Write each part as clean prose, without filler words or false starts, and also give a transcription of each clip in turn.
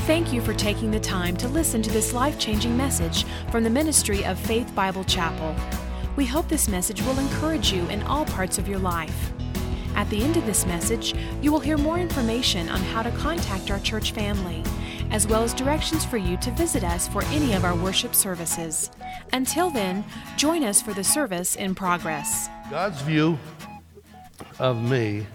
Thank you for taking the time to listen to this life-changing message from the ministry of Faith Bible Chapel. We hope this message will encourage you in all parts of your life. At the end of this message, you will hear more information on how to contact our church family, as well as directions for you to visit us for any of our worship services. Until then, join us for the service in progress. God's view of me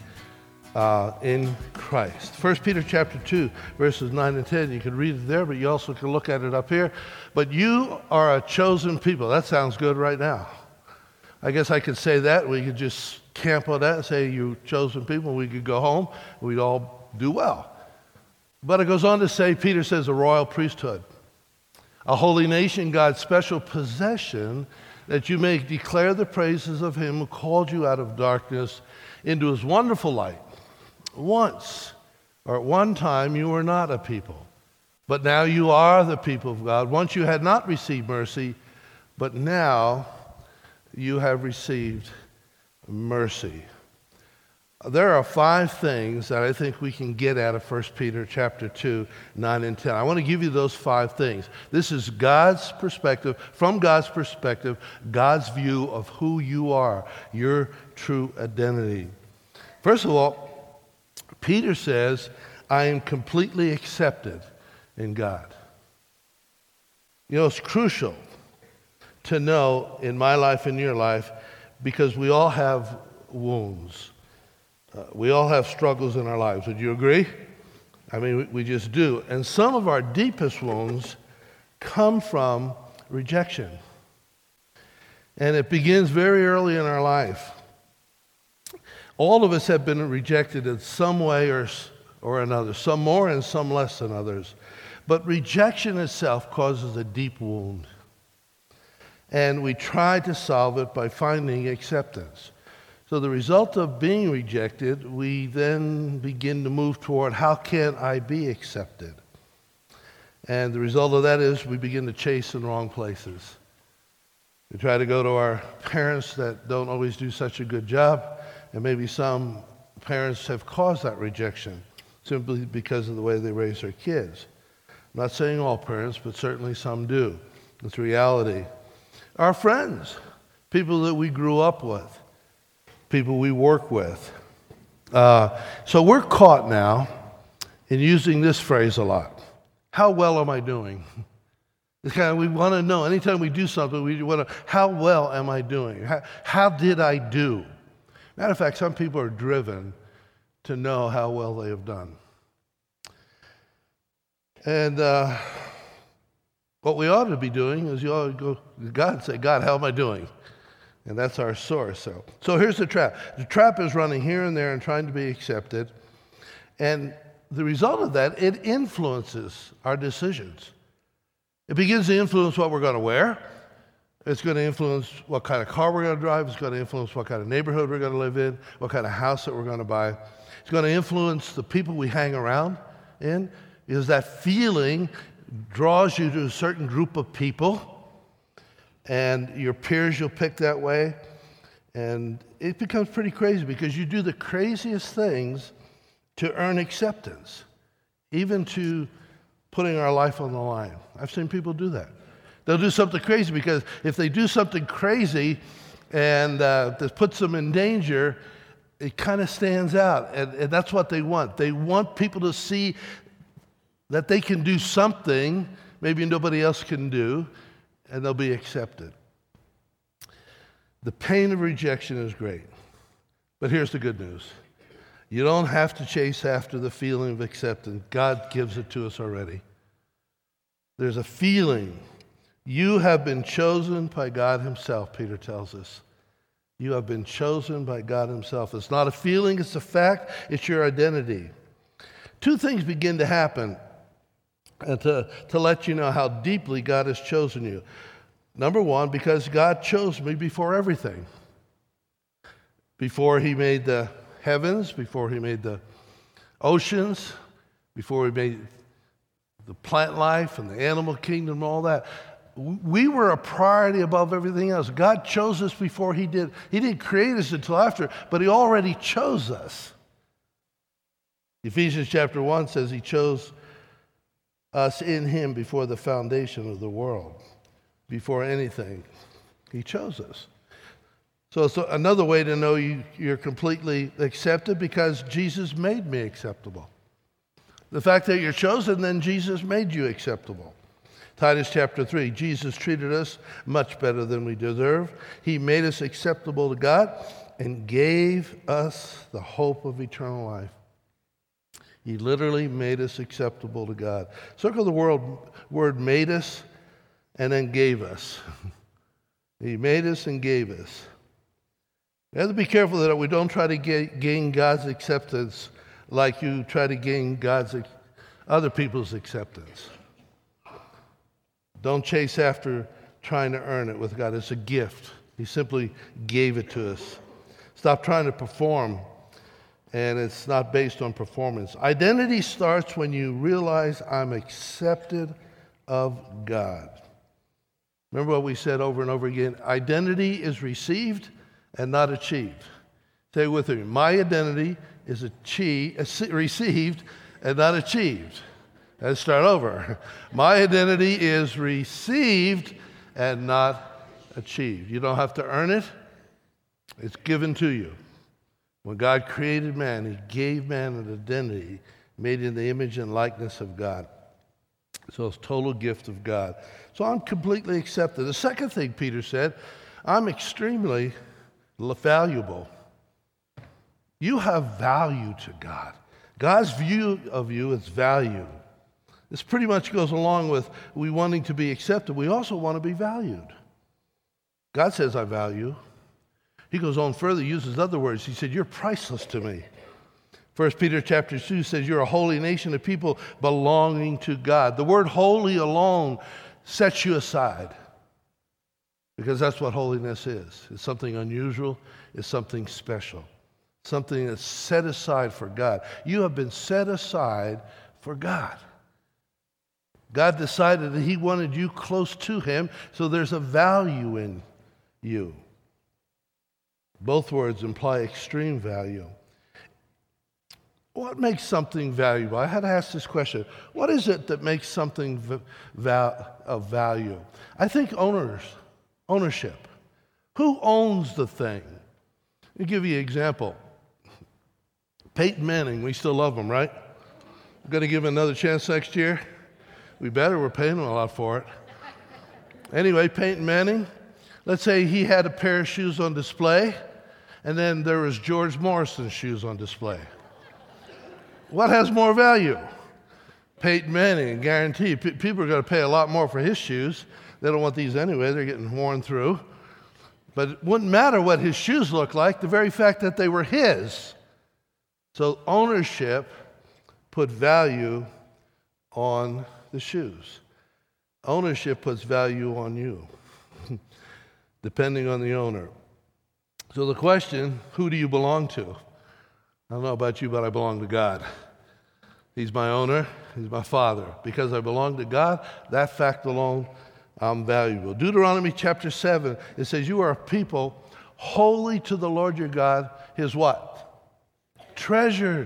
in Christ. 1 Peter chapter 2, verses 9 and 10. You can read it there, but you also can look at it up here. But you are a chosen people. That sounds good right now. I guess I could say that. We could just camp on that and say you chosen people. We could go home. We'd all do well. But it goes on to say, Peter says, a royal priesthood, a holy nation, God's special possession, that you may declare the praises of him who called you out of darkness into his wonderful light. Once, or at one time, you were not a people, but now you are the people of God. Once you had not received mercy, but now you have received mercy. There are 5 things that I think we can get out of 1 Peter chapter 2, 9 and 10. I want to give you those 5 things. This is God's perspective, from God's perspective, God's view of who you are, your true identity. First of all, Peter says, I am completely accepted in God. You know, it's crucial to know in my life and your life, because we all have wounds. We all have struggles in our lives. Would you agree? I mean, we just do. And some of our deepest wounds come from rejection. And it begins very early in our life. All of us have been rejected in some way or another, some more and some less than others. But rejection itself causes a deep wound. And we try to solve it by finding acceptance. So the result of being rejected, we then begin to move toward, how can I be accepted? And the result of that is we begin to chase in the wrong places. We try to go to our parents that don't always do such a good job, and maybe some parents have caused that rejection simply because of the way they raise their kids. I'm not saying all parents, but certainly some do. It's reality. Our friends, people that we grew up with, people we work with. So we're caught now in using this phrase a lot. How well am I doing? It's kind of, we want to know, anytime we do something, we want to, how well am I doing? How did I do? Matter of fact, some people are driven to know how well they have done. And what we ought to be doing is you ought to go to God and say, God, how am I doing? And that's our source. So here's the trap. The trap is running here and there and trying to be accepted. And the result of that, it influences our decisions. It begins to influence what we're going to wear. It's going to influence what kind of car we're going to drive. It's going to influence what kind of neighborhood we're going to live in, what kind of house that we're going to buy. It's going to influence the people we hang around in, because that feeling draws you to a certain group of people. And your peers you'll pick that way. And it becomes pretty crazy because you do the craziest things to earn acceptance, even to putting our life on the line. I've seen people do that. They'll do something crazy because if they do something crazy and that puts them in danger, it kind of stands out. And that's what they want. They want people to see that they can do something maybe nobody else can do, and they'll be accepted. The pain of rejection is great. But here's the good news. You don't have to chase after the feeling of acceptance. God gives it to us already. There's a feeling. You have been chosen by God himself, Peter tells us. You have been chosen by God himself. It's not a feeling, it's a fact, it's your identity. 2 things begin to happen to let you know how deeply God has chosen you. Number 1, because God chose me before everything. Before he made the heavens, before he made the oceans, before he made the plant life and the animal kingdom and all that. We were a priority above everything else. God chose us before he did. He didn't create us until after, but he already chose us. Ephesians chapter 1 says he chose us in him before the foundation of the world. Before anything, he chose us. So it's another way to know you're completely accepted, because Jesus made me acceptable. The fact that you're chosen, then Jesus made you acceptable. Titus chapter 3, Jesus treated us much better than we deserve. He made us acceptable to God and gave us the hope of eternal life. He literally made us acceptable to God. Circle the word made us and then gave us. He made us and gave us. We have to be careful that we don't try to gain God's acceptance like you try to gain other people's acceptance. Don't chase after trying to earn it with God. It's a gift. He simply gave it to us. Stop trying to perform, and it's not based on performance. Identity starts when you realize I'm accepted of God. Remember what we said over and over again? Identity is received and not achieved. Say it with me. My identity is received and not achieved. Let's start over. My identity is received and not achieved. You don't have to earn it. It's given to you. When God created man, he gave man an identity made in the image and likeness of God. So it's a total gift of God. So I'm completely accepted. The second thing Peter said, I'm extremely valuable. You have value to God. God's view of you is value. This pretty much goes along with we wanting to be accepted. We also want to be valued. God says, I value. He goes on further, uses other words. He said, you're priceless to me. 1 Peter chapter 2 says, you're a holy nation of people belonging to God. The word holy alone sets you aside, because that's what holiness is. It's something unusual. It's something special. Something that's set aside for God. You have been set aside for God. God decided that he wanted you close to him, so there's a value in you. Both words imply extreme value. What makes something valuable? I had to ask this question. What is it that makes something of value? I think ownership. Who owns the thing? Let me give you an example. Peyton Manning, we still love him, right? We're going to give him another chance next year? We better. We're paying him a lot for it. Anyway, Peyton Manning, let's say he had a pair of shoes on display, and then there was George Morrison's shoes on display. What has more value? Peyton Manning, guaranteed. People are going to pay a lot more for his shoes. They don't want these anyway. They're getting worn through. But it wouldn't matter what his shoes looked like, the very fact that they were his. So ownership put value on the shoes. Ownership puts value on you, depending on the owner. So the question, who do you belong to? I don't know about you, but I belong to God. He's my owner. He's my father. Because I belong to God, that fact alone, I'm valuable. Deuteronomy chapter 7, it says, you are a people holy to the Lord your God, his what? Treasured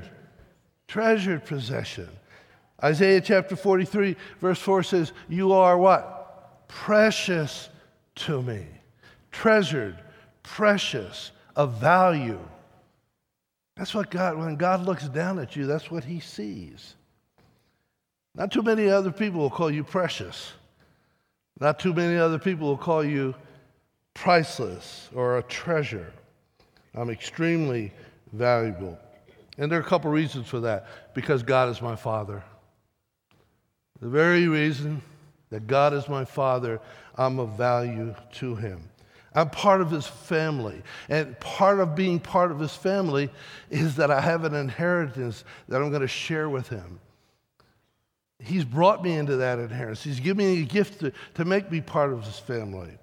possession. Isaiah chapter 43, verse 4 says, you are what? Precious to me. Treasured, precious, of value. That's what when God looks down at you, that's what he sees. Not too many other people will call you precious. Not too many other people will call you priceless or a treasure. I'm extremely valuable. And there are a couple reasons for that. Because God is my Father. The very reason that God is my Father, I'm of value to him. I'm part of his family. And part of being part of his family is that I have an inheritance that I'm going to share with him. He's brought me into that inheritance. He's given me a gift to make me part of his family.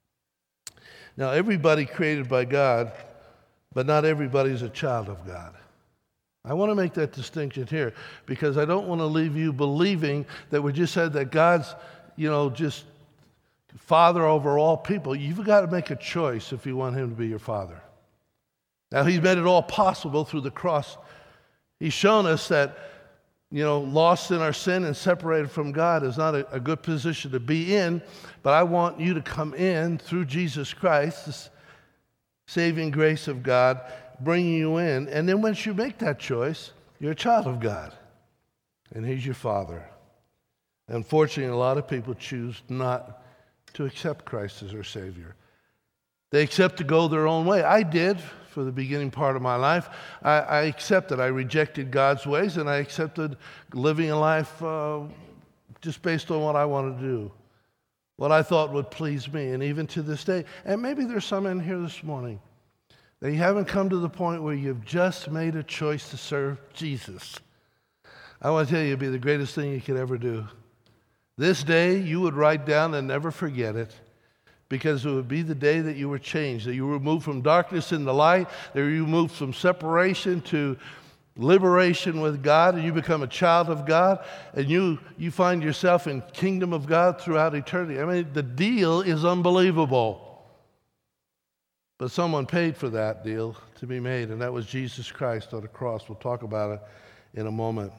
Now, everybody created by God, but not everybody is a child of God. I want to make that distinction here because I don't want to leave you believing that we just said that God's, just Father over all people. You've got to make a choice if you want him to be your Father. Now, he's made it all possible through the cross. He's shown us that lost in our sin and separated from God is not a good position to be in, but I want you to come in through Jesus Christ, the saving grace of God, bringing you in. And then once you make that choice, you're a child of God, and He's your Father. Unfortunately, a lot of people choose not to accept Christ as their Savior. They accept to go their own way. I did for the beginning part of my life. I accepted. I rejected God's ways, and I accepted living a life just based on what I wanted to do, what I thought would please me, and even to this day. And maybe there's some in here this morning that you haven't come to the point where you've just made a choice to serve Jesus. I want to tell you, it'd be the greatest thing you could ever do. This day, you would write down and never forget it, because it would be the day that you were changed, that you were moved from darkness into light, that you moved from separation to liberation with God, and you become a child of God, and you find yourself in kingdom of God throughout eternity. I mean, the deal is unbelievable. But someone paid for that deal to be made, and that was Jesus Christ on the cross. We'll talk about it in a moment.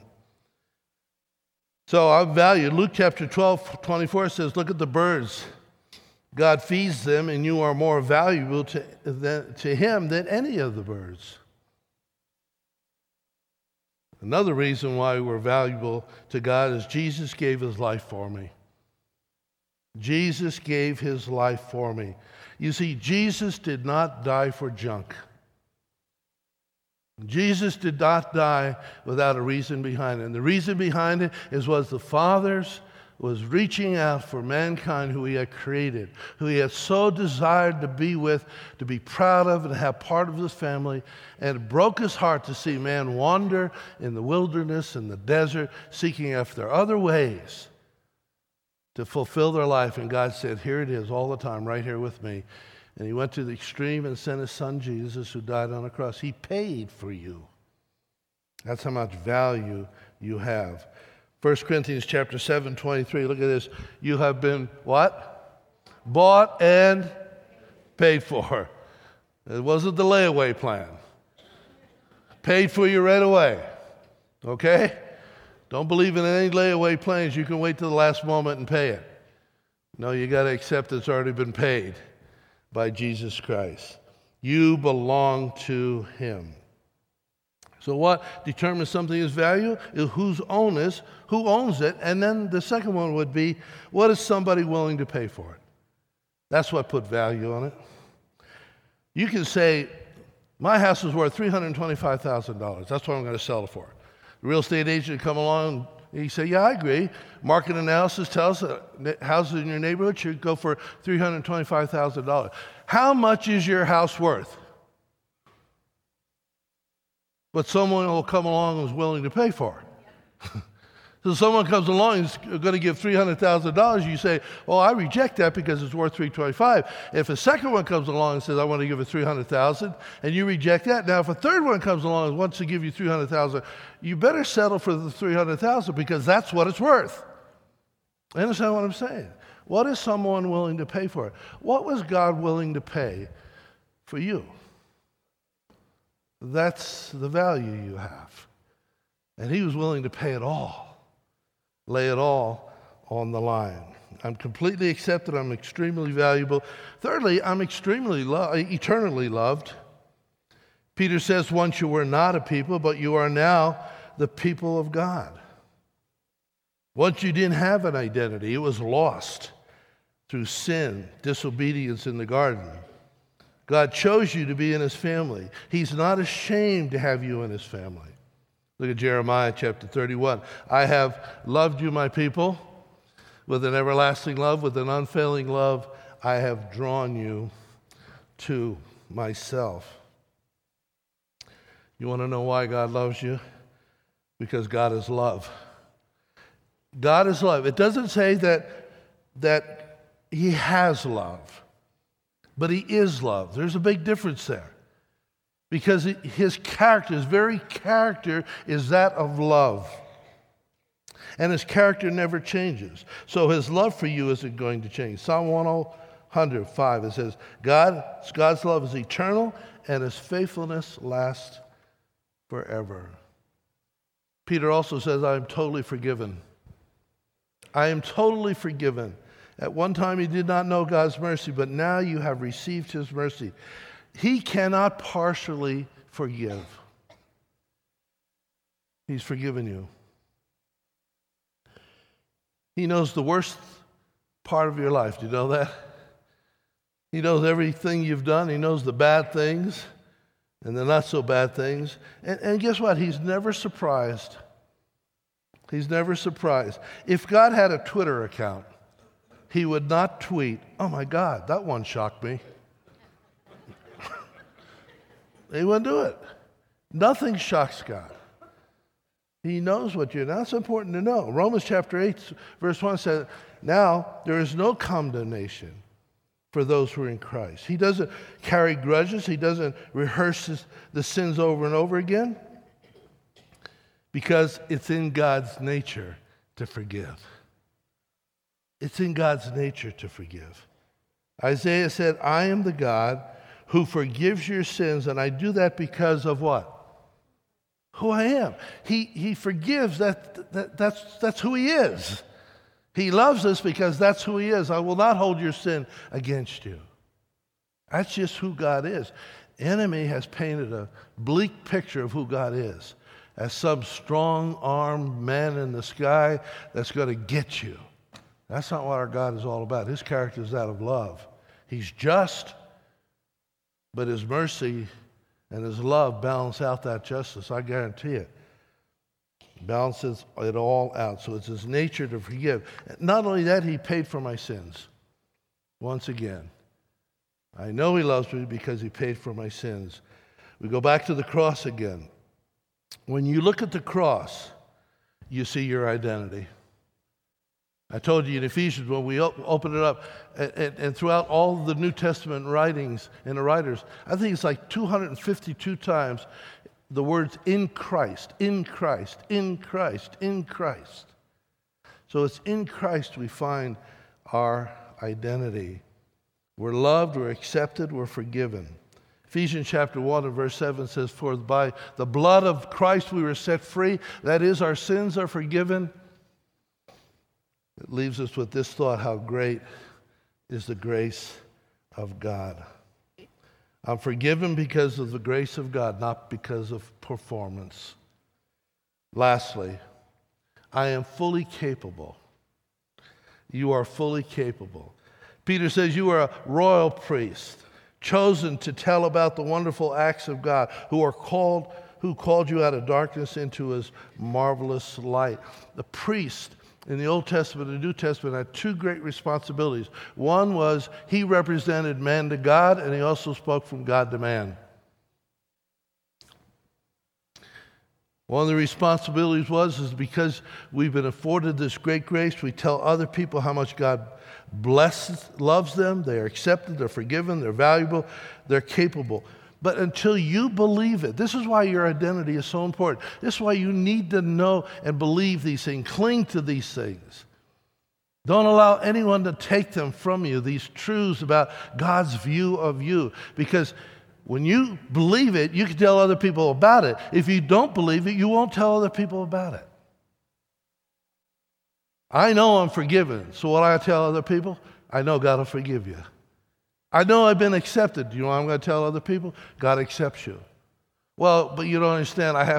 So I'm valued. Luke chapter 12:24 says, look at the birds. God feeds them, and you are more valuable to Him than any of the birds. Another reason why we're valuable to God is Jesus gave His life for me. Jesus gave His life for me. You see, Jesus did not die for junk. Jesus did not die without a reason behind it. And the reason behind it was the Father's was reaching out for mankind who He had created, who He had so desired to be with, to be proud of, and have part of His family. And it broke His heart to see man wander in the wilderness and the desert, seeking after other ways to fulfill their life. And God said, here it is all the time, right here with me. And He went to the extreme and sent His Son Jesus, who died on a cross. He paid for you. That's how much value you have. 1 Corinthians chapter 7:23, look at this. You have been what? Bought and paid for. It wasn't the layaway plan. Paid for you right away. Okay? Don't believe in any layaway plans. You can wait till the last moment and pay it. No, you got to accept it's already been paid by Jesus Christ. You belong to Him. So what determines something's value is who owns it, and then the second one would be, what is somebody willing to pay for it? That's what put value on it. You can say, my house is worth $325,000. That's what I'm going to sell it for. The real estate agent would come along, and he say, yeah, I agree. Market analysis tells us that houses in your neighborhood should go for $325,000. How much is your house worth? But someone will come along and is willing to pay for it. So someone comes along and is going to give $300,000. You say, well, I reject that because it's worth $325,000. If a second one comes along and says, I want to give it $300,000, and you reject that. Now, if a third one comes along and wants to give you $300,000, you better settle for the $300,000 because that's what it's worth. Understand what I'm saying? What is someone willing to pay for it? What was God willing to pay for you? That's the value you have. And He was willing to pay it all, lay it all on the line. I'm completely accepted. I'm extremely valuable. Thirdly, I'm eternally loved. Peter says, once you were not a people, but you are now the people of God. Once you didn't have an identity, it was lost through sin, disobedience in the garden. God chose you to be in His family. He's not ashamed to have you in His family. Look at Jeremiah chapter 31. I have loved you, my people, with an everlasting love, with an unfailing love. I have drawn you to myself. You want to know why God loves you? Because God is love. God is love. It doesn't say that He has love. But He is love. There's a big difference there. Because His character, His very character is that of love. And His character never changes. So His love for you isn't going to change. Psalm 105, it says, God's love is eternal and His faithfulness lasts forever. Peter also says, I am totally forgiven. I am totally forgiven. At one time you did not know God's mercy, but now you have received his mercy. He cannot partially forgive. He's forgiven you. He knows the worst part of your life. Do you know that? He knows everything you've done. He knows the bad things and the not so bad things. And guess what? He's never surprised. He's never surprised. If God had a Twitter account, he would not tweet, oh my God, that one shocked me. He wouldn't do it. Nothing shocks God. He knows what you're. That's important to know. Romans chapter 8, verse 1 says, now there is no condemnation for those who are in Christ. He doesn't carry grudges. He doesn't rehearse the sins over and over again because it's in God's nature to forgive. It's in God's nature to forgive. Isaiah said, I am the God who forgives your sins, and I do that because of what? Who I am. He forgives. That's who he is. He loves us because that's who he is. I will not hold your sin against you. That's just who God is. The enemy has painted a bleak picture of who God is as some strong-armed man in the sky that's going to get you. That's not what our God is all about. His character is that of love. He's just, but his mercy and his love balance out that justice. I guarantee it. Balances it all out. So it's his nature to forgive. Not only that, he paid for my sins. Once again, I know he loves me because he paid for my sins. We go back to the cross again. When you look at the cross, you see your identity. I told you in Ephesians when we open it up, and throughout all the New Testament writings and the writers, I think it's like 252 times the words in Christ, in Christ, in Christ, in Christ. So it's in Christ we find our identity. We're loved, we're accepted, we're forgiven. Ephesians chapter 1 and verse 7 says, for by the blood of Christ we were set free. That is, our sins are forgiven. It leaves us with this thought, how great is the grace of God. I'm forgiven because of the grace of God, not because of performance. Lastly, I am fully capable. You are fully capable. Peter says you are a royal priest, chosen to tell about the wonderful acts of God, who called you out of darkness into his marvelous light. The priest in the Old Testament and the New Testament had two great responsibilities. One was he represented man to God, and he also spoke from God to man. One of the responsibilities is because we've been afforded this great grace, we tell other people how much God loves them, they are accepted, they're forgiven, they're valuable, they're capable. But until you believe it, this is why your identity is so important. This is why you need to know and believe these things. Cling to these things. Don't allow anyone to take them from you, these truths about God's view of you. Because when you believe it, you can tell other people about it. If you don't believe it, you won't tell other people about it. I know I'm forgiven, so what do I tell other people? I know God will forgive you. I know I've been accepted. You know what I'm going to tell other people? God accepts you. Well, but you don't understand. I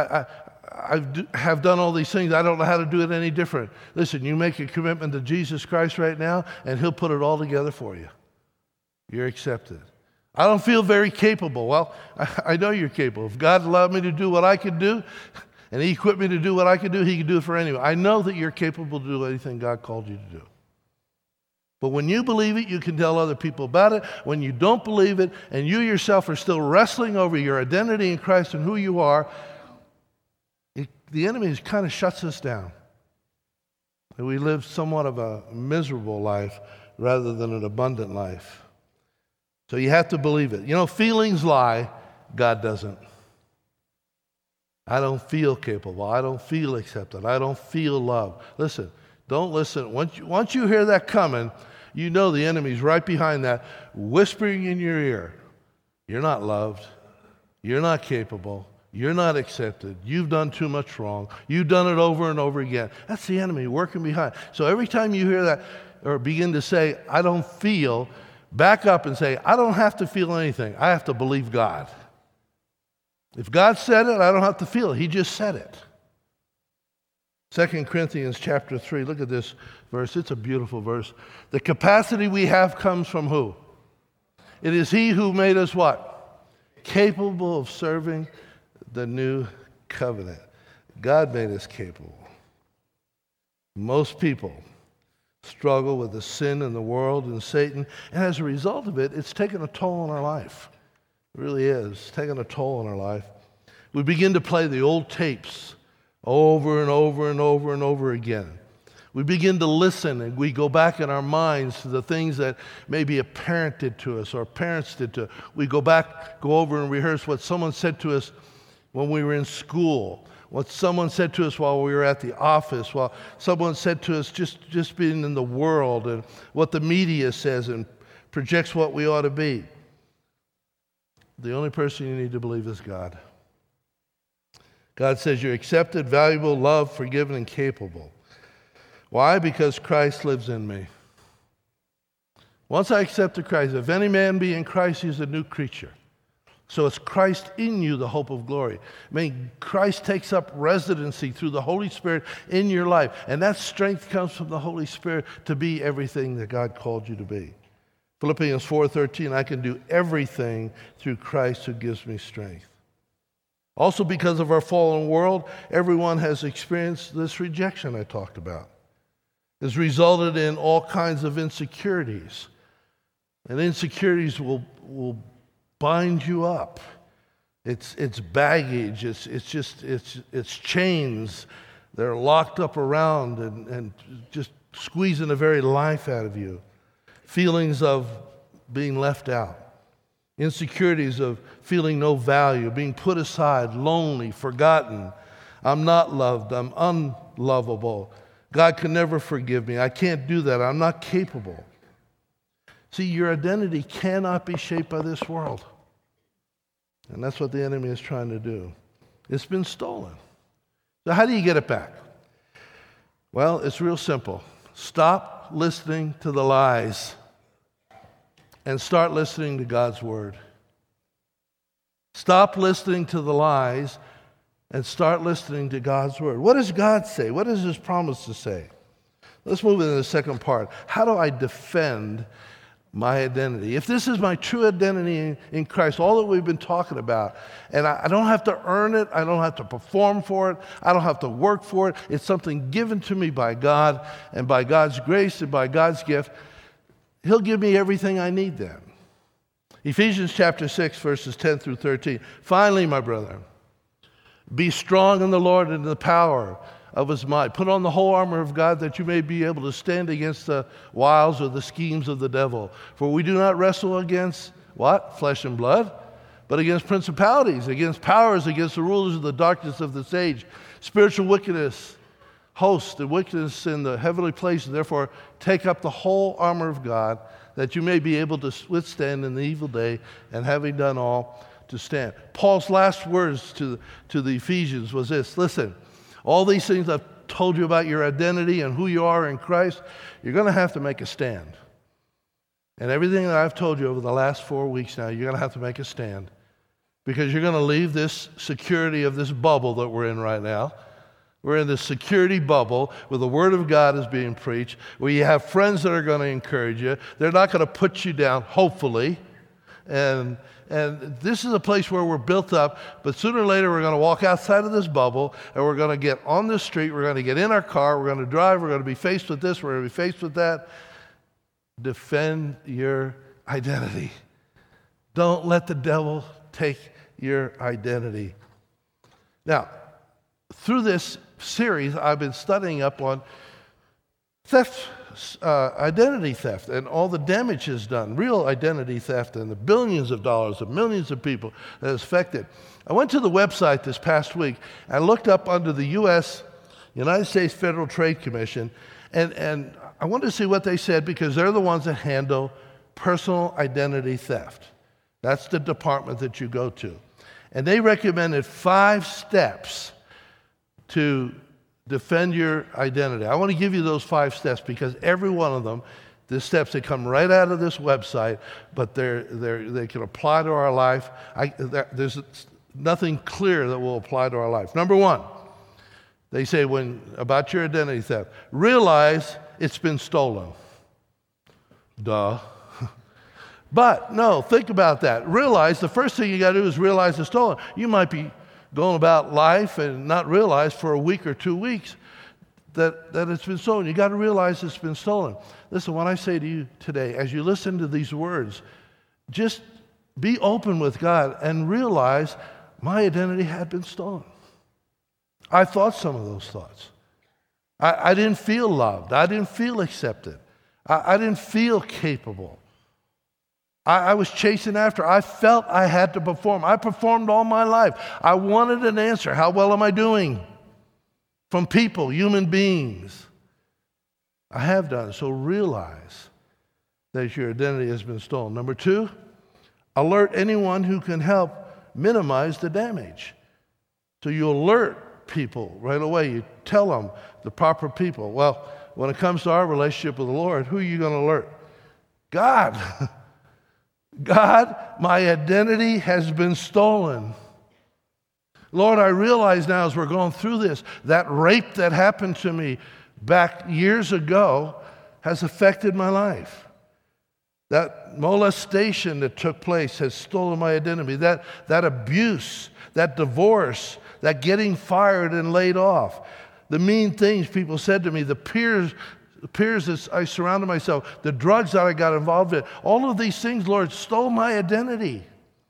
have done all these things. I don't know how to do it any different. Listen, you make a commitment to Jesus Christ right now, and he'll put it all together for you. You're accepted. I don't feel very capable. Well, I know you're capable. If God allowed me to do what I could do, and he equipped me to do what I could do, he could do it for anyone. I know that you're capable to do anything God called you to do. But when you believe it, you can tell other people about it. When you don't believe it, and you yourself are still wrestling over your identity in Christ and who you are, the enemy kind of shuts us down. And we live somewhat of a miserable life rather than an abundant life. So you have to believe it. You know, feelings lie, God doesn't. I don't feel capable. I don't feel accepted. I don't feel loved. Listen. Don't listen. Once you hear that coming, you know the enemy's right behind that, whispering in your ear, you're not loved, you're not capable, You're not accepted. You've done too much wrong. You've done it over and over again. That's the enemy working behind. So every time you hear that or begin to say, I don't feel, back up and say, I don't have to feel anything. I have to believe God. If God said it, I don't have to feel it. He just said it. 2 Corinthians chapter 3, look at this verse. It's a beautiful verse. The capacity we have comes from who? It is He who made us what? Capable of serving the new covenant. God made us capable. Most people struggle with the sin in the world and Satan, and as a result of it, it's taken a toll on our life. It really is. It's taken a toll on our life. We begin to play the old tapes over and over and over and over again. We begin to listen, and we go back in our minds to the things that maybe a parent did to us or parents did to us. We go back, go over and rehearse what someone said to us when we were in school, what someone said to us while we were at the office, while someone said to us just being in the world, and what the media says and projects what we ought to be. The only person you need to believe is God. God says you're accepted, valuable, loved, forgiven, and capable. Why? Because Christ lives in me. Once I accepted Christ, if any man be in Christ, he's a new creature. So it's Christ in you, the hope of glory. I mean, Christ takes up residency through the Holy Spirit in your life. And that strength comes from the Holy Spirit to be everything that God called you to be. Philippians 4:13, I can do everything through Christ who gives me strength. Also, because of our fallen world, everyone has experienced this rejection I talked about. It's resulted in all kinds of insecurities. And insecurities will bind you up. It's baggage. It's chains. They're locked up around and just squeezing the very life out of you. Feelings of being left out. Insecurities of feeling no value, being put aside, lonely, forgotten. I'm not loved. I'm unlovable. God can never forgive me. I can't do that. I'm not capable. See, your identity cannot be shaped by this world. And that's what the enemy is trying to do. It's been stolen. So how do you get it back? Well, it's real simple. Stop listening to the lies and start listening to God's word. Stop listening to the lies and start listening to God's word. What does God say? What does His promise to say? Let's move into the second part. How do I defend my identity? If this is my true identity in Christ, all that we've been talking about, and I don't have to earn it, I don't have to perform for it, I don't have to work for it, it's something given to me by God, and by God's grace and by God's gift, He'll give me everything I need then. Ephesians chapter 6, verses 10 through 13. Finally, my brother, be strong in the Lord and in the power of His might. Put on the whole armor of God that you may be able to stand against the wiles or the schemes of the devil. For we do not wrestle against, what? Flesh and blood, but against principalities, against powers, against the rulers of the darkness of this age, spiritual wickedness, hosts and wickedness in the heavenly places. Therefore, take up the whole armor of God that you may be able to withstand in the evil day, and having done all, to stand. Paul's last words to the Ephesians was this: listen, all these things I've told you about your identity and who you are in Christ, you're going to have to make a stand. And everything that I've told you over the last 4 weeks now, you're going to have to make a stand. Because you're going to leave this security of this bubble that we're in right now. We're in this security bubble where the Word of God is being preached, where you have friends that are going to encourage you. They're not going to put you down, hopefully. And this is a place where we're built up, but sooner or later we're going to walk outside of this bubble, and we're going to get on the street, we're going to get in our car, we're going to drive, we're going to be faced with this, we're going to be faced with that. Defend your identity. Don't let the devil take your identity. Now, through this series, I've been studying up on theft, identity theft, and all the damage it's done, real identity theft, and the billions of dollars of millions of people that it's affected. I went to the website this past week and looked up under the United States Federal Trade Commission, and I wanted to see what they said, because they're the ones that handle personal identity theft. That's the department that you go to. And they recommended 5 steps to defend your identity. I want to give you those 5 steps because every one of them, the steps, they come right out of this website, but they can apply to our life. There's nothing clear that will apply to our life. Number 1, they say about your identity theft, realize it's been stolen. Duh. But no, think about that. Realize, the first thing you got to do is realize it's stolen. You might be going about life and not realize for a week or 2 weeks that it's been stolen. You got to realize it's been stolen. Listen, what I say to you today, as you listen to these words, just be open with God and realize my identity had been stolen. I thought some of those thoughts. I didn't feel loved. I didn't feel accepted. I didn't feel capable. I was chasing after. I felt I had to perform. I performed all my life. I wanted an answer. How well am I doing? From people, human beings. I have done. So realize that your identity has been stolen. Number 2, alert anyone who can help minimize the damage. So you alert people right away. You tell them, the proper people. Well, when it comes to our relationship with the Lord, who are you going to alert? God. God, my identity has been stolen. Lord, I realize now as we're going through this, that rape that happened to me back years ago has affected my life. That molestation that took place has stolen my identity. That abuse, that divorce, that getting fired and laid off, the mean things people said to me, the peers that I surrounded myself, the drugs that I got involved in, all of these things, Lord, stole my identity.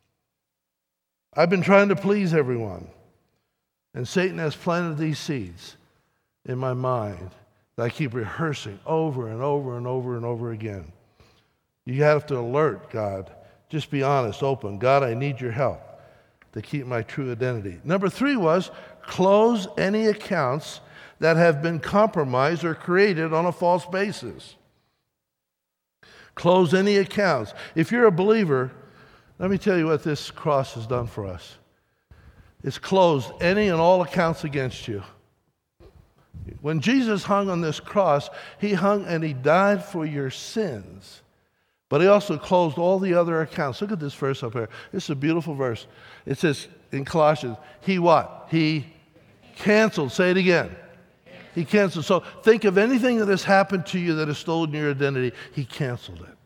I've been trying to please everyone. And Satan has planted these seeds in my mind that I keep rehearsing over and over and over and over again. You have to alert God. Just be honest, open. God, I need your help to keep my true identity. Number 3 was close any accounts that have been compromised or created on a false basis. Close any accounts. If you're a believer, let me tell you what this cross has done for us. It's closed any and all accounts against you. When Jesus hung on this cross, he hung and he died for your sins. But he also closed all the other accounts. Look at this verse up here. This is a beautiful verse. It says in Colossians, he what? He canceled. Say it again. He canceled. So think of anything that has happened to you that has stolen your identity. He canceled it.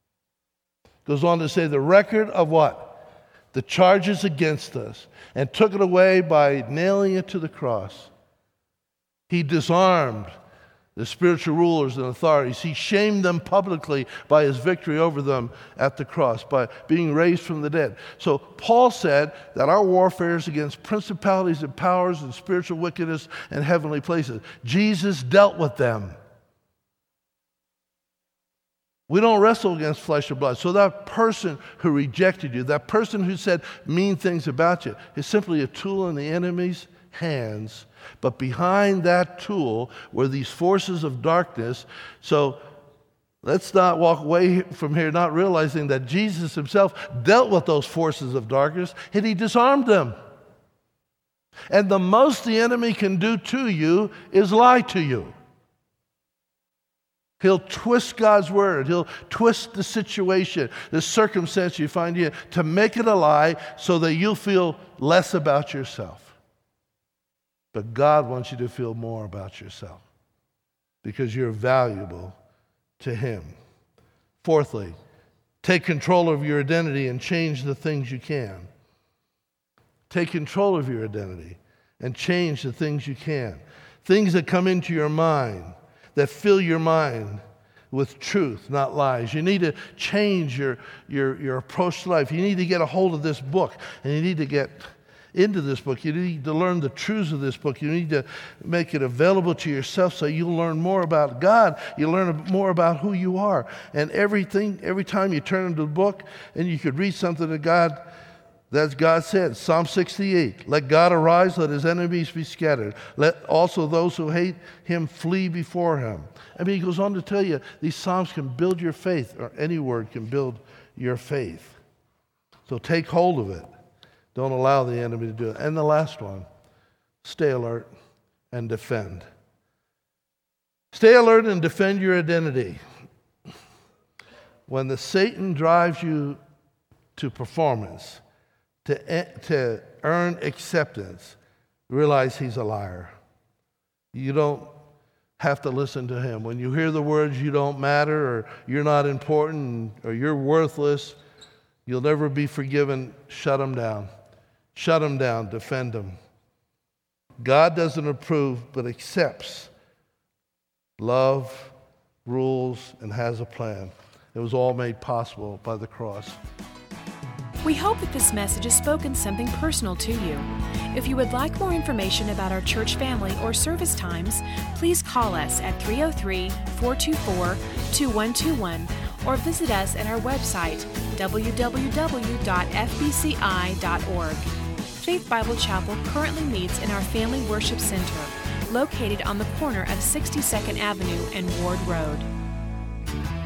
Goes on to say the record of what? The charges against us, and took it away by nailing it to the cross. He disarmed the spiritual rulers and authorities. He shamed them publicly by his victory over them at the cross, by being raised from the dead. So Paul said that our warfare is against principalities and powers and spiritual wickedness in heavenly places. Jesus dealt with them. We don't wrestle against flesh and blood. So that person who rejected you, that person who said mean things about you, is simply a tool in the enemy's hands. But behind that tool were these forces of darkness. So let's not walk away from here not realizing that Jesus himself dealt with those forces of darkness and he disarmed them. And the most the enemy can do to you is lie to you. He'll twist God's word. He'll twist the situation, the circumstance you find in, to make it a lie so that you'll feel less about yourself. But God wants you to feel more about yourself because you're valuable to him. Fourthly, take control of your identity and change the things you can. Take control of your identity and change the things you can. Things that come into your mind, that fill your mind with truth, not lies. You need to change your approach to life. You need to get a hold of this book, and you need to get into this book. You need to learn the truths of this book. You need to make it available to yourself so you'll learn more about God. You'll learn more about who you are. And every time you turn into the book and you could read something that God said. Psalm 68, let God arise, let his enemies be scattered. Let also those who hate him flee before him. I mean, he goes on to tell you, these Psalms can build your faith, or any word can build your faith. So take hold of it. Don't allow the enemy to do it. And the last one, stay alert and defend. Stay alert and defend your identity. When Satan drives you to performance, to earn acceptance, realize he's a liar. You don't have to listen to him. When you hear the words you don't matter, or you're not important, or you're worthless, you'll never be forgiven, shut them down. Shut them down, defend them. God doesn't approve, but accepts, love, rules, and has a plan. It was all made possible by the cross. We hope that this message has spoken something personal to you. If you would like more information about our church family or service times, please call us at 303-424-2121 or visit us at our website, www.fbci.org. Faith Bible Chapel currently meets in our Family Worship Center, located on the corner of 62nd Avenue and Ward Road.